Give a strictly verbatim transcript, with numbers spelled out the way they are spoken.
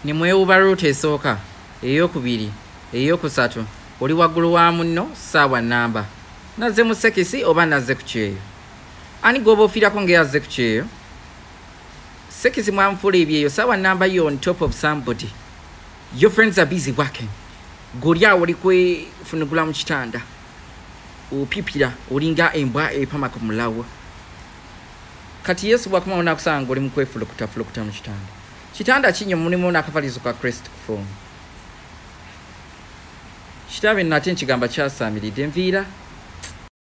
nimwewuba ruuta esooka ey'okubiri ey'okusatu oli waggulu wa munno ssaawa nnamba nazze mu sekisi oba nazze ku kyeyo ani gwoba ofiirako ng'eyazze ku kyeyo sekisi mwamufula ebyeyo ssaawa nnamba yo on top of somebody your friends are busy working goli awo oli kwefunugula mu kitanda opipira olinga embwa epamaka ku mulawo kati yesu bw'akomawo n'akusanga oli mu kwefulukutafulukuta mu kitanda kitanda kinyo mulimu n'akavalizo ka kristo kufomu kitabe nate nkigamba kyasaamiridde enviira